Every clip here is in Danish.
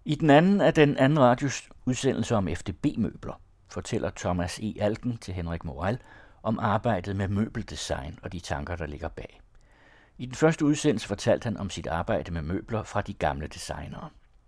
I den anden af den anden radios udsendelse om FDB-møbler fortæller Thomas E. Alken til Henrik Morel om arbejdet med møbeldesign og de tanker, der ligger bag. I den første udsendelse fortalte han om sit arbejde med møbler fra de gamle designere.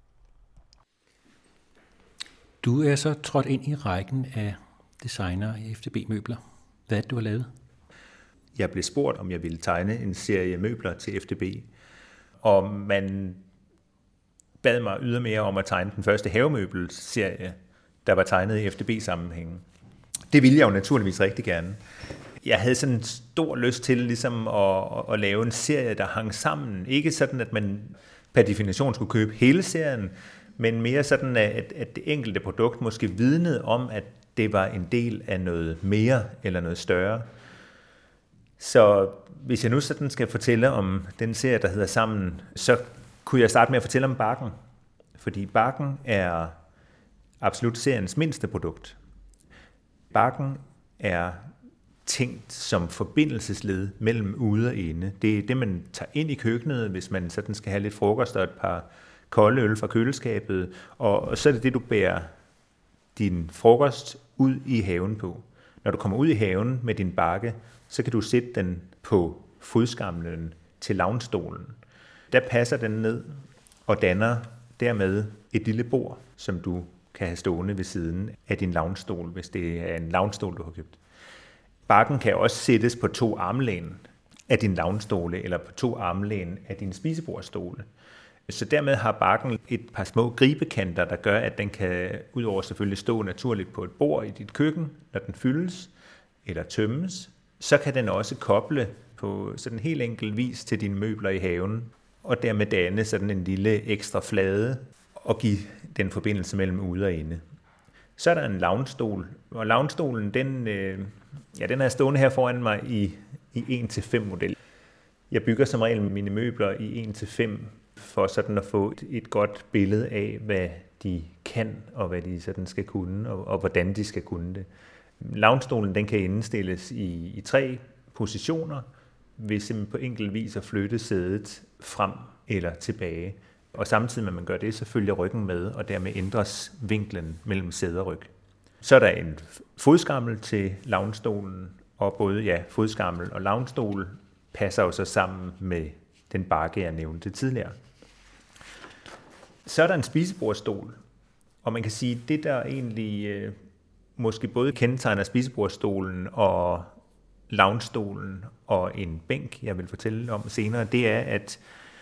Du er så trådt ind i rækken af designere i FDB-møbler. Hvad er det, du har lavet? Jeg blev spurgt, om jeg ville tegne en serie møbler til FDB, og man bad mig ydermere om at tegne den første havemøbelserie, der var tegnet i FDB-sammenhængen. Det ville jeg jo naturligvis rigtig gerne. Jeg havde sådan en stor lyst til ligesom at lave en serie, der hang sammen. Ikke sådan, at man per definition skulle købe hele serien, men mere sådan, at det enkelte produkt måske vidnede om, at det var en del af noget mere eller noget større. Så hvis jeg nu sådan skal fortælle om den serie, der hedder Sammen, så kunne jeg starte med at fortælle om Bakken. Fordi Bakken er absolut seriens mindste produkt. Bakken er tænkt som forbindelsesled mellem ude og inde. Det er det, man tager ind i køkkenet, hvis man sådan skal have lidt frokost og et par kolde øl fra køleskabet. Og så er det det, du bærer din frokost ud i haven på. Når du kommer ud i haven med din bakke, så kan du sætte den på fodskamlen til loungestolen. Der passer den ned og danner dermed et lille bord, som du kan have stående ved siden af din loungestol, hvis det er en loungestol, du har købt. Bakken kan også sættes på 2 armlæn af din loungestole, eller på 2 armlæn af din spisebordstole. Så dermed har bakken et par små gribekanter, der gør, at den kan udover selvfølgelig stå naturligt på et bord i dit køkken, når den fyldes eller tømmes. Så kan den også koble på sådan helt enkel vis til dine møbler i haven, og dermed danne sådan en lille ekstra flade og give den forbindelse mellem ude og inde. Så er der en loungestol, og loungestolen, den er stående her foran mig i 1-5 model. Jeg bygger som regel mine møbler i 1-5 for sådan at få et godt billede af, hvad de kan, og hvad de sådan skal kunne, og hvordan de skal kunne det. Loungestolen, den kan indstilles i 3 positioner, ved simpelthen på enkelt vis at flytte sædet frem eller tilbage. Og samtidig med at man gør det, så følger ryggen med, og dermed ændres vinklen mellem sæde og ryg. Så er der en fodskammel til loungestolen, og både fodskammel og loungestol passer jo så sammen med den bakke, jeg nævnte tidligere. Så er der en spisebordstol, og man kan sige, at det der egentlig måske både kendetegner spisebordstolen og loungestolen og en bænk, jeg vil fortælle om senere, det er, at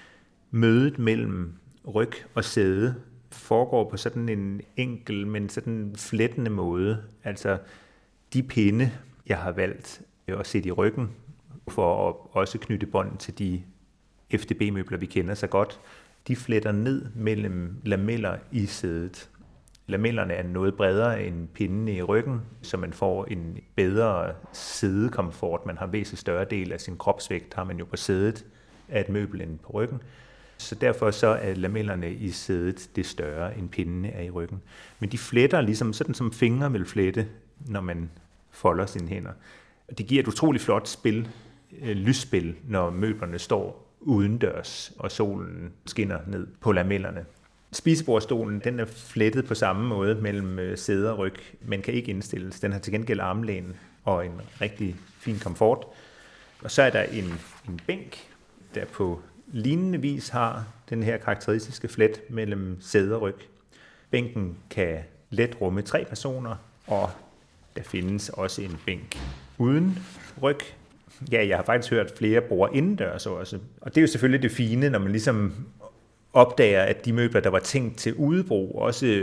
mødet mellem ryg og sæde foregår på sådan en enkel, men sådan flettende måde. Altså de pinde, jeg har valgt at sætte i ryggen, for at også knytte bånd til de FDB-møbler, vi kender så godt, de fletter ned mellem lameller i sædet. Lamellerne er noget bredere end pindene i ryggen, så man får en bedre sædekomfort. Man har en væsentligt større del af sin kropsvægt, har man jo på sædet af et møbel end på ryggen. Så derfor så er lamellerne i sædet det større, end pindene er i ryggen. Men de fletter ligesom sådan, som fingre vil flette, når man folder sine hænder. Det giver et utroligt flot spil, lysspil, når møblerne står udendørs, og solen skinner ned på lamellerne. Spisebordstolen, den er flettet på samme måde mellem sæde og ryg, men kan ikke indstilles. Den har til gengæld armlæn og en rigtig fin komfort. Og så er der en bænk, der på lignende vis har den her karakteristiske flet mellem sæde og ryg. Bænken kan let rumme 3 personer, og der findes også en bænk uden ryg. Ja, jeg har faktisk hørt flere bruger indendørs også. Og det er jo selvfølgelig det fine, når man ligesom opdager, at de møbler, der var tænkt til udebrug,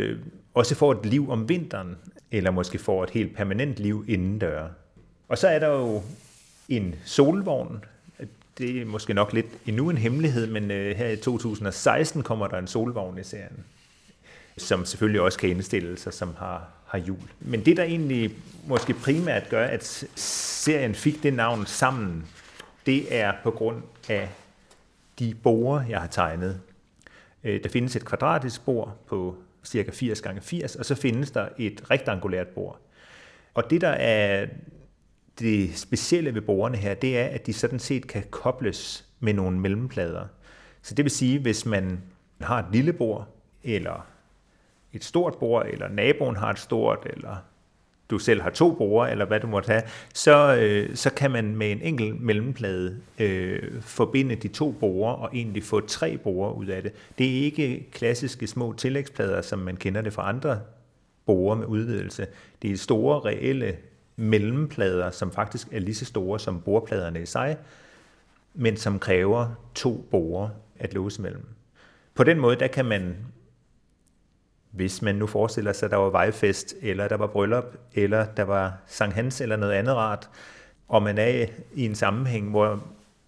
også får et liv om vinteren, eller måske får et helt permanent liv indendør. Og så er der jo en solvogn. Det er måske nok lidt endnu en hemmelighed, men her i 2016 kommer der en solvogn i serien, som selvfølgelig også kan indstilles og som har hjul. Men det, der egentlig måske primært gør, at serien fik det navn Sammen, det er på grund af de borde, jeg har tegnet. Der findes et kvadratisk bord på cirka 80 x 80, og så findes der et rektangulært bord. Og det, der er det specielle ved bordene her, det er, at de sådan set kan kobles med nogle mellemplader. Så det vil sige, hvis man har et lille bord, eller et stort bord, eller naboen har et stort, eller du selv har 2 borde, eller hvad du måtte have, så kan man med en enkelt mellemplade forbinde de 2 borde og egentlig få 3 borde ud af det. Det er ikke klassiske små tillægsplader, som man kender det fra andre borde med udvidelse. Det er store, reelle mellemplader, som faktisk er lige så store som bordpladerne i sig, men som kræver 2 borde at låse mellem. På den måde, der kan man, hvis man nu forestiller sig, at der var vejfest, eller der var bryllup, eller der var Sankt Hans, eller noget andet rart, og man er i en sammenhæng, hvor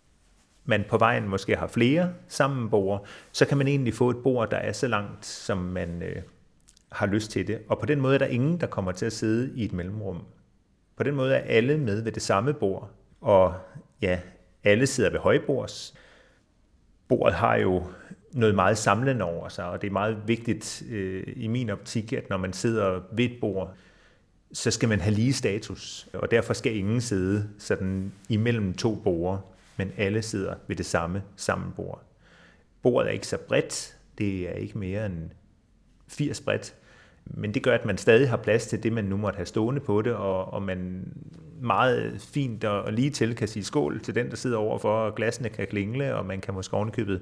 man på vejen måske har flere sammenbord, så kan man egentlig få et bord, der er så langt, som man har lyst til det. Og på den måde er der ingen, der kommer til at sidde i et mellemrum. På den måde er alle med ved det samme bord, og ja, alle sidder ved højbords. Bordet har jo noget meget samlende over sig, og det er meget vigtigt i min optik, at når man sidder ved et bord, så skal man have lige status, og derfor skal ingen sidde sådan imellem 2 borde, men alle sidder ved det samme sammenbord. Bordet er ikke så bredt, det er ikke mere end 80 bredt, men det gør, at man stadig har plads til det, man nu måtte have stående på det, og man meget fint og lige til kan sige skål til den, der sidder overfor, og glassene kan klingle, og man kan måske ovenikøbet,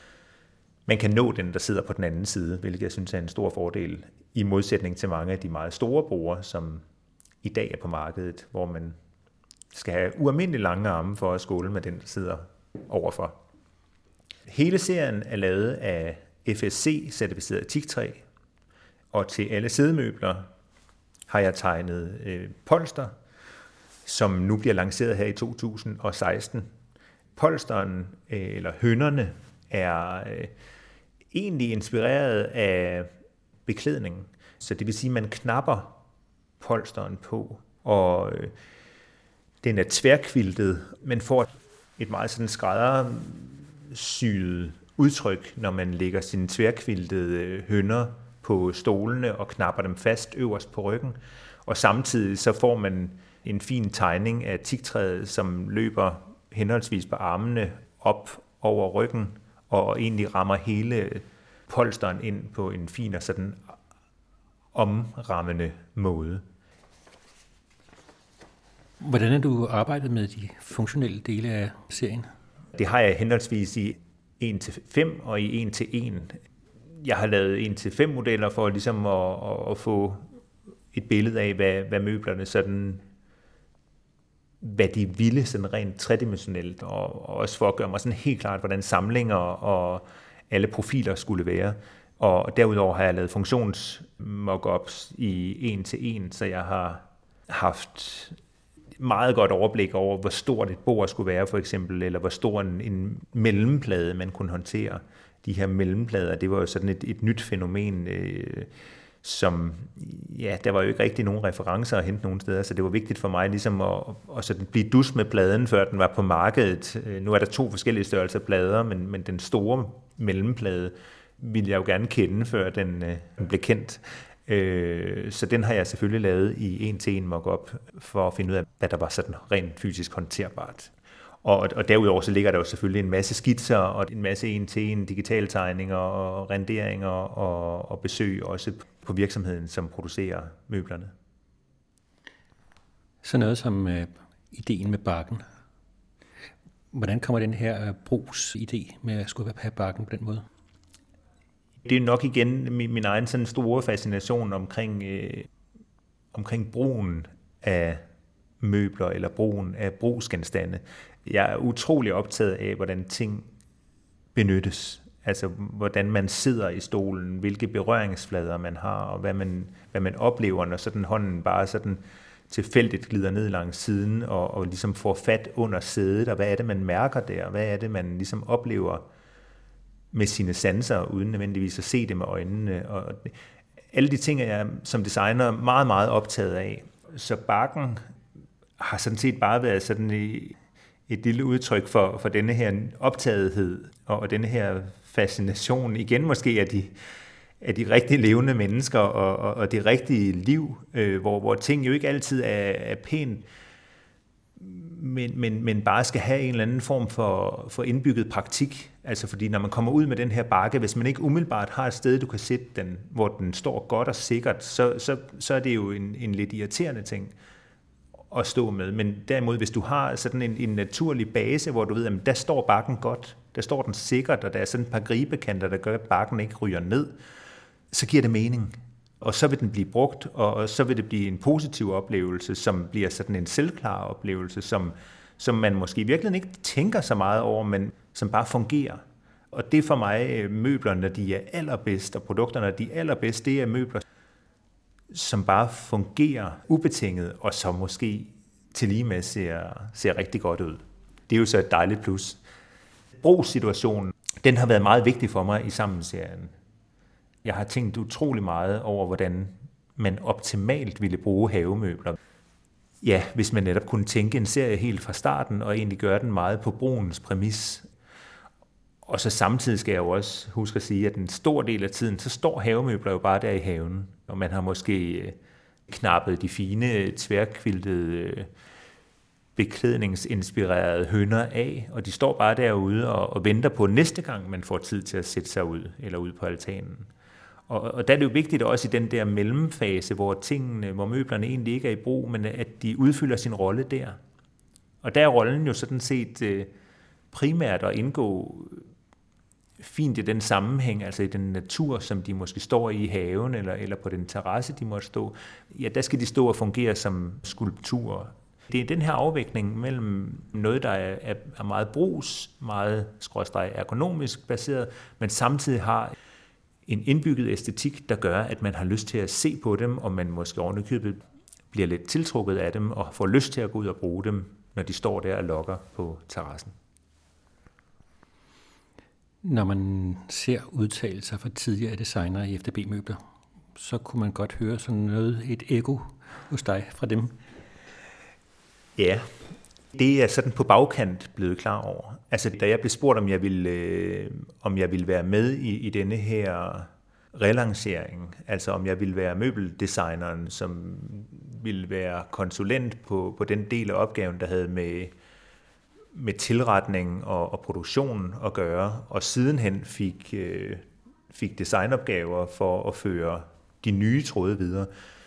man kan nå den, der sidder på den anden side, hvilket jeg synes er en stor fordel, i modsætning til mange af de meget store borde, som i dag er på markedet, hvor man skal have ualmindeligt lange arme for at skåle med den, der sidder overfor. Hele serien er lavet af FSC-certificeret teaktræ, og til alle sædemøbler har jeg tegnet polster, som nu bliver lanceret her i 2016. Polsteren, eller hønnerne, er egentlig inspireret af beklædningen. Så det vil sige, at man knapper polsteren på, og den er tværkviltet. Man får et meget sådan skræddersyet udtryk, når man lægger sine tværkviltede hønner på stolene og knapper dem fast øverst på ryggen. Og samtidig så får man en fin tegning af teaktræet, som løber henholdsvis på armene op over ryggen, og egentlig rammer hele polsteren ind på en fin og sådan omrammende måde. Hvordan har du arbejdet med de funktionelle dele af serien? Det har jeg henholdsvis i 1-5 og i 1-1. Jeg har lavet 1-5 modeller for ligesom at få et billede af, hvad møblerne sådan, hvad de ville sådan rent tredimensionelt, og også for at gøre mig sådan helt klart, hvordan samlinger og alle profiler skulle være. Og derudover har jeg lavet funktionsmockups i 1-1, så jeg har haft meget godt overblik over, hvor stort et bord skulle være for eksempel, eller hvor stor en mellemplade man kunne håndtere. De her mellemplader, det var jo sådan et nyt fænomen, som, ja, der var jo ikke rigtig nogen referencer at hente nogen steder, så det var vigtigt for mig ligesom at sådan blive dus med pladen, før den var på markedet. Nu er der 2 forskellige størrelser plader, men den store mellemplade ville jeg jo gerne kende, før den blev kendt. Så den har jeg selvfølgelig lavet i 1-1 mock-up, for at finde ud af, hvad der var sådan rent fysisk håndterbart. Og derudover så ligger der jo selvfølgelig en masse skitser og en masse 1-1 digitale tegninger og renderinger og besøg også på virksomheden, som producerer møblerne. Så noget som ideen med bakken. Hvordan kommer den her brugsidé med at skulle have bakken på den måde? Det er nok igen min egen sådan store fascination omkring brugen af møbler eller brugen af brugsgenstande. Jeg er utrolig optaget af, hvordan ting benyttes. Altså, hvordan man sidder i stolen, hvilke berøringsflader man har, og hvad man oplever, når sådan hånden bare sådan tilfældigt glider ned langs siden, og ligesom får fat under sædet, og hvad er det, man mærker der, hvad er det, man ligesom oplever med sine sanser, uden nødvendigvis at se det med øjnene. Og alle de ting er jeg som designer meget, meget optaget af. Så bakken har sådan set bare været sådan et lille udtryk for denne her optagethed, og denne her fascination, igen måske af de rigtige levende mennesker, og det rigtige liv, hvor ting jo ikke altid er pænt men bare skal have en eller anden form for indbygget praktik. Altså fordi når man kommer ud med den her bakke, hvis man ikke umiddelbart har et sted, du kan sætte den, hvor den står godt og sikkert, så er det jo en lidt irriterende ting at stå med. Men derimod, hvis du har sådan en naturlig base, hvor du ved, at der står bakken godt, der står den sikkert, og der er sådan et par gribekanter, der gør, at bakken ikke ryger ned, så giver det mening. Og så vil den blive brugt, og så vil det blive en positiv oplevelse, som bliver sådan en selvklar oplevelse, som man måske i virkeligheden ikke tænker så meget over, men som bare fungerer. Og det er for mig møbler, når de er allerbedst, og produkterne, når de er allerbedst, det er møbler, som bare fungerer ubetinget, og som måske til lige med ser rigtig godt ud. Det er jo så et dejligt plus. Brugssituationen, den har været meget vigtig for mig i Sammen-serien. Jeg har tænkt utrolig meget over, hvordan man optimalt ville bruge havemøbler. Ja, hvis man netop kunne tænke en serie helt fra starten, og egentlig gøre den meget på brugens præmis. Og så samtidig skal jeg jo også huske at sige, at en stor del af tiden, så står havemøbler jo bare der i haven. Og man har måske knappet de fine, tværkviltede, beklædningsinspirerede hønder af, og de står bare derude og venter på næste gang, man får tid til at sætte sig ud, eller ud på altanen. Og der er det jo vigtigt også i den der mellemfase, hvor møblerne egentlig ikke er i brug, men at de udfylder sin rolle der. Og der er rollen jo sådan set primært at indgå fint i den sammenhæng, altså i den natur, som de måske står i haven, eller på den terrasse, de måtte stå. Ja, der skal de stå og fungere som skulpturer. Det er den her afvægning mellem noget, der er meget meget ergonomisk baseret, men samtidig har en indbygget æstetik, der gør, at man har lyst til at se på dem, og man måske ovenikøbet bliver lidt tiltrukket af dem, og får lyst til at gå ud og bruge dem, når de står der og lokker på terrassen. Når man ser udtalelser fra tidligere designere i FDB-møbler, så kunne man godt høre sådan noget, et ekko hos dig fra dem. Ja, det er sådan på bagkant blevet klar over. Altså, da jeg blev spurgt, om jeg ville være med i denne her relancering, altså om jeg ville være møbeldesigneren, som ville være konsulent på den del af opgaven, der havde med tilretning og produktion at gøre, og sidenhen fik designopgaver for at føre de nye tråde videre,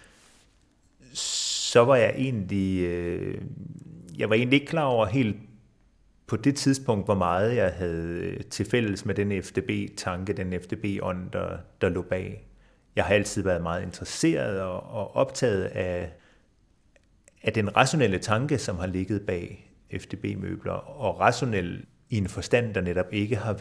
så var jeg egentlig ikke klar over helt på det tidspunkt, hvor meget jeg havde til fælles med den FDB-tanke, den FDB-ånd, der lå bag. Jeg har altid været meget interesseret og optaget af den rationelle tanke, som har ligget bag FDB-møbler, og rationel i en forstand, der netop ikke har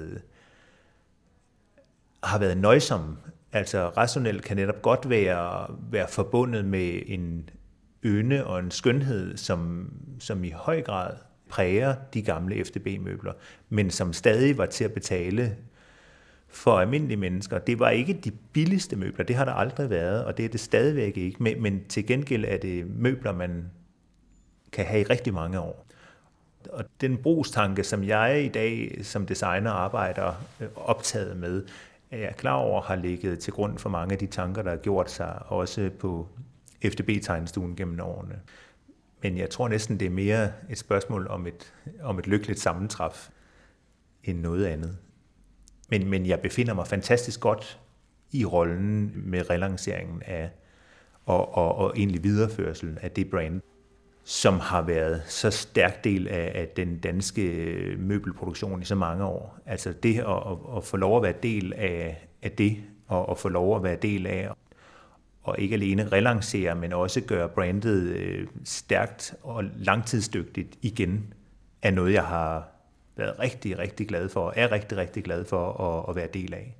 været nøjsom. Altså rationelt kan netop godt være forbundet med en ynde og en skønhed, som i høj grad præger de gamle FDB-møbler, men som stadig var til at betale for almindelige mennesker. Det var ikke de billigste møbler, det har der aldrig været, og det er det stadigvæk ikke, men til gengæld er det møbler, man kan have i rigtig mange år. Og den brugstanke, som jeg i dag som designer arbejder optaget med, er jeg klar over har ligget til grund for mange af de tanker, der har gjort sig også på FDB-tegnestuen gennem årene. Men jeg tror næsten, det er mere et spørgsmål om et lykkeligt sammentræf end noget andet. Men jeg befinder mig fantastisk godt i rollen med relanceringen af og egentlig videreførsel af det brand, som har været så stærk del af den danske møbelproduktion i så mange år. Altså det at få lov at være del af det, og få lov at være del af, og ikke alene relancere, men også gøre brandet stærkt og langtidsdygtigt igen, er noget, jeg har været rigtig, rigtig glad for, og er rigtig, rigtig glad for at være del af.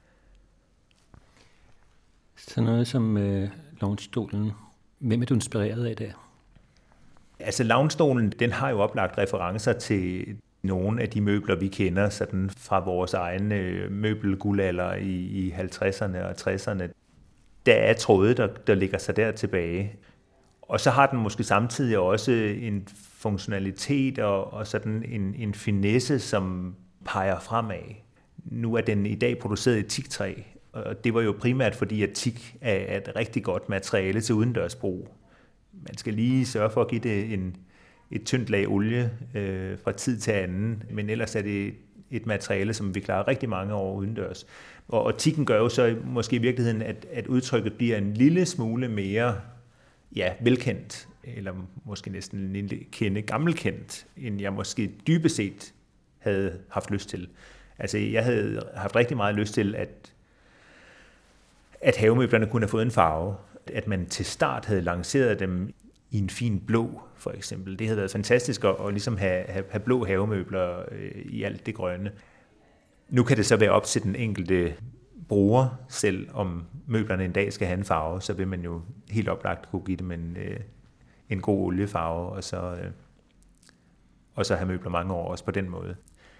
Så noget som loungestolen. Hvem er du inspireret af der? Altså loungestolen, den har jo oplagt referencer til nogle af de møbler, vi kender sådan fra vores egne møbelguldalder i 50'erne og 60'erne. Der er tråde, der ligger sig der tilbage. Og så har den måske samtidig også en funktionalitet og sådan en finesse, som peger fremad. Nu er den i dag produceret i teaktræ, og det var jo primært fordi, at teak er et rigtig godt materiale til udendørsbrug. Man skal lige sørge for at give det et tyndt lag olie fra tid til anden, men ellers er det et materiale, som vi klarer rigtig mange år udendørs. Og optikken gør jo så måske i virkeligheden, at udtrykket bliver en lille smule mere velkendt, eller måske næsten en lille kende gammelkendt, end jeg måske dybest set havde haft lyst til. Altså jeg havde haft rigtig meget lyst til, at havemøblerne kunne have fået en farve, at man til start havde lanceret dem i en fin blå, for eksempel. Det havde været fantastisk at ligesom have blå havemøbler i alt det grønne. Nu kan det så være op til den enkelte bruger selv, om møblerne en dag skal have en farve, så vil man jo helt oplagt kunne give dem en god oliefarve, og så have møbler mange år også på den måde.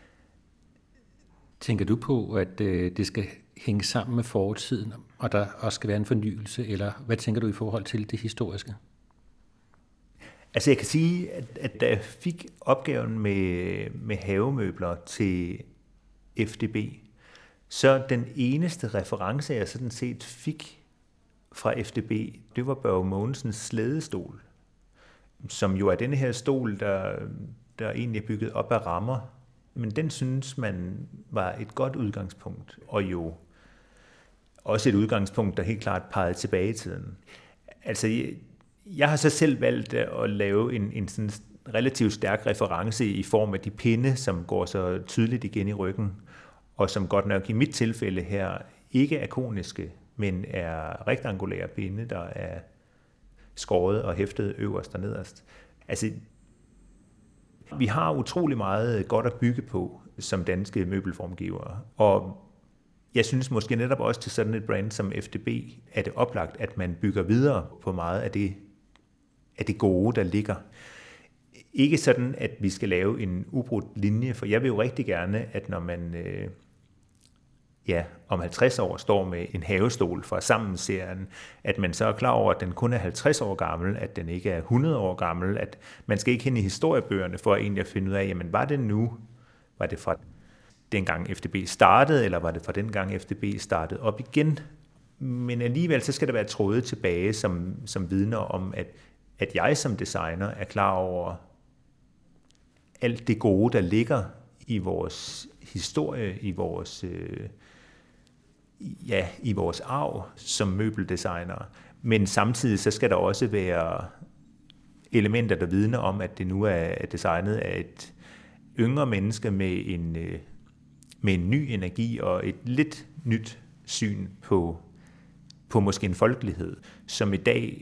Tænker du på, at det skal hænge sammen med fortiden, og der også skal være en fornyelse, eller hvad tænker du i forhold til det historiske? Altså jeg kan sige, at da jeg fik opgaven med havemøbler til FDB, så den eneste reference, jeg sådan set fik fra FDB, det var Børge Mogensens slædestol, som jo er denne her stol, der egentlig er bygget op af rammer. Men den synes man var et godt udgangspunkt, og jo også et udgangspunkt, der helt klart pegede tilbage i tiden. Altså, jeg har så selv valgt at lave en sådan relativt stærk reference i form af de pinde, som går så tydeligt igen i ryggen, og som godt nok i mit tilfælde her ikke er koniske, men er rektangulære pinde, der er skåret og hæftet øverst og nederst. Altså, vi har utrolig meget godt at bygge på som danske møbelformgivere, og jeg synes måske netop også til sådan et brand som FDB, er det oplagt, at man bygger videre på meget af det gode, der ligger. Ikke sådan, at vi skal lave en ubrudt linje, for jeg vil jo rigtig gerne, at når man om 50 år står med en havestol fra Sammen-serien, at man så er klar over, at den kun er 50 år gammel, at den ikke er 100 år gammel, at man skal ikke hen i historiebøgerne for egentlig at finde ud af, jamen var det fra dengang FDB startede, eller var det fra dengang FDB startede op igen? Men alligevel så skal der være tråde tilbage, som vidner om, at jeg som designer er klar over alt det gode, der ligger i vores historie, i vores arv som møbeldesignere. Men samtidig så skal der også være elementer, der vidner om, at det nu er designet af et yngre menneske med en ny energi og et lidt nyt syn på måske en folkelighed, som i dag,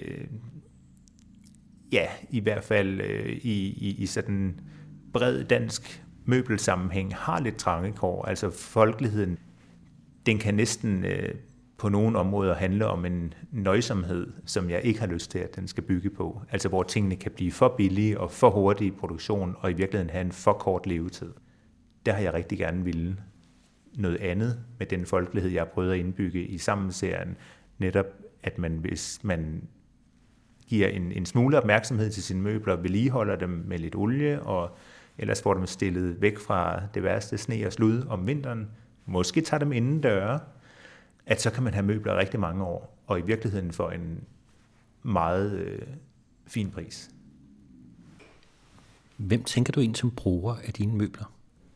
i hvert fald i sådan bred dansk møbelsammenhæng, har lidt trange kår. Altså folkeligheden, den kan næsten på nogle områder handle om en nøjsomhed, som jeg ikke har lyst til, at den skal bygge på. Altså hvor tingene kan blive for billige og for hurtige i produktion, og i virkeligheden have en for kort levetid. Der har jeg rigtig gerne ville noget andet med den folkelighed, jeg har prøvet at indbygge i Sammen-serien. Netop, at hvis man giver en smule opmærksomhed til sine møbler, vedligeholder dem med lidt olie, og ellers får dem stillet væk fra det værste sne og slud om vinteren, måske tager dem inden døre, at så kan man have møbler rigtig mange år, og i virkeligheden for en meget fin pris. Hvem tænker du ind som bruger af dine møbler?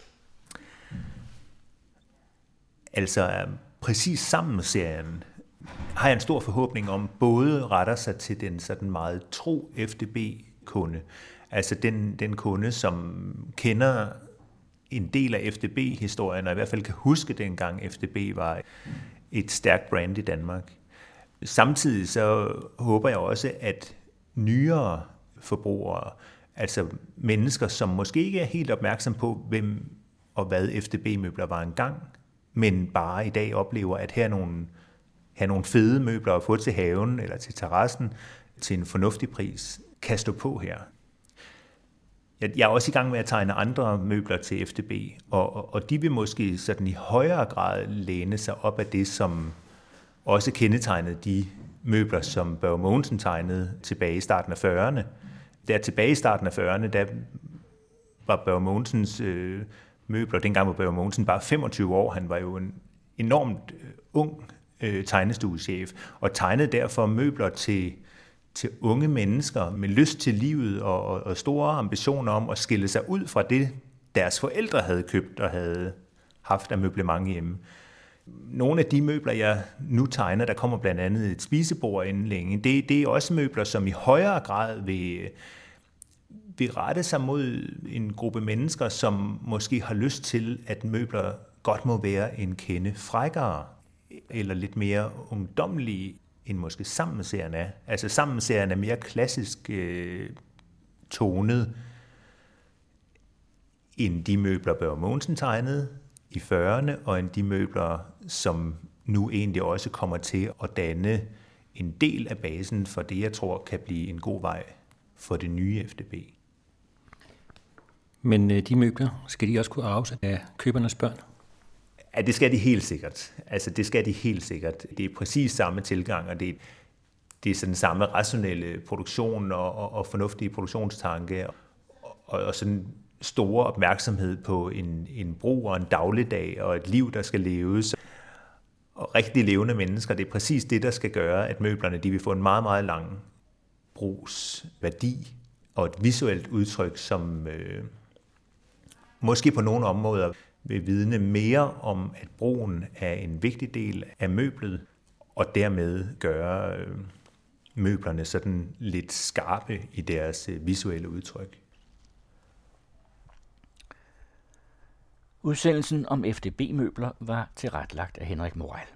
Altså præcis Sammen-serien har jeg en stor forhåbning om, både retter sig til den sådan meget tro FDB-kunde, altså den kunde, som kender en del af FDB-historien, og i hvert fald kan huske dengang FDB var et stærkt brand i Danmark. Samtidig så håber jeg også, at nyere forbrugere, altså mennesker, som måske ikke er helt opmærksom på, hvem og hvad FDB-møbler var engang, men bare i dag oplever, at have nogle fede møbler at få til haven eller til terrassen til en fornuftig pris, kan stå på her. Jeg er også i gang med at tegne andre møbler til FDB, og de vil måske sådan i højere grad læne sig op af det, som også kendetegnede de møbler, som Børge Mogensen tegnede tilbage i starten af 40'erne. Der tilbage i starten af 40'erne, der var Børge Mogensens møbler, dengang var Børge Mogensen bare 25 år, han var jo en enormt ung tegnestuechef, og tegnede derfor møbler til til unge mennesker med lyst til livet og store ambitioner om at skille sig ud fra det, deres forældre havde købt og havde haft af møblement hjemme. Nogle af de møbler, jeg nu tegner, der kommer blandt andet et spisebord inden længe, det er også møbler, som i højere grad vil rette sig mod en gruppe mennesker, som måske har lyst til, at møbler godt må være en kende frækkere, eller lidt mere ungdommelige, end måske Sammen-serien er. Altså Sammen-serien er mere klassisk tonet, end de møbler, Børge Mogensen tegnede i 40'erne, og end de møbler, som nu egentlig også kommer til at danne en del af basen for det, jeg tror kan blive en god vej for det nye FDB. Men de møbler, skal de også kunne arves af købernes børn? Ja, det skal de helt sikkert. Altså, det skal de helt sikkert. Det er præcis samme tilgang, og det er sådan samme rationelle produktion og fornuftige produktionstanke, og sådan store opmærksomhed på en brug og en dagligdag og et liv, der skal leves. Og rigtig levende mennesker, det er præcis det, der skal gøre, at møblerne de vil få en meget, meget lang brugsværdi og et visuelt udtryk, som måske på nogle områder vil vidne mere om, at brugen er en vigtig del af møblet, og dermed gøre møblerne sådan lidt skarpe i deres visuelle udtryk. Udsendelsen om FDB-møbler var tilrettelagt af Henrik Morell.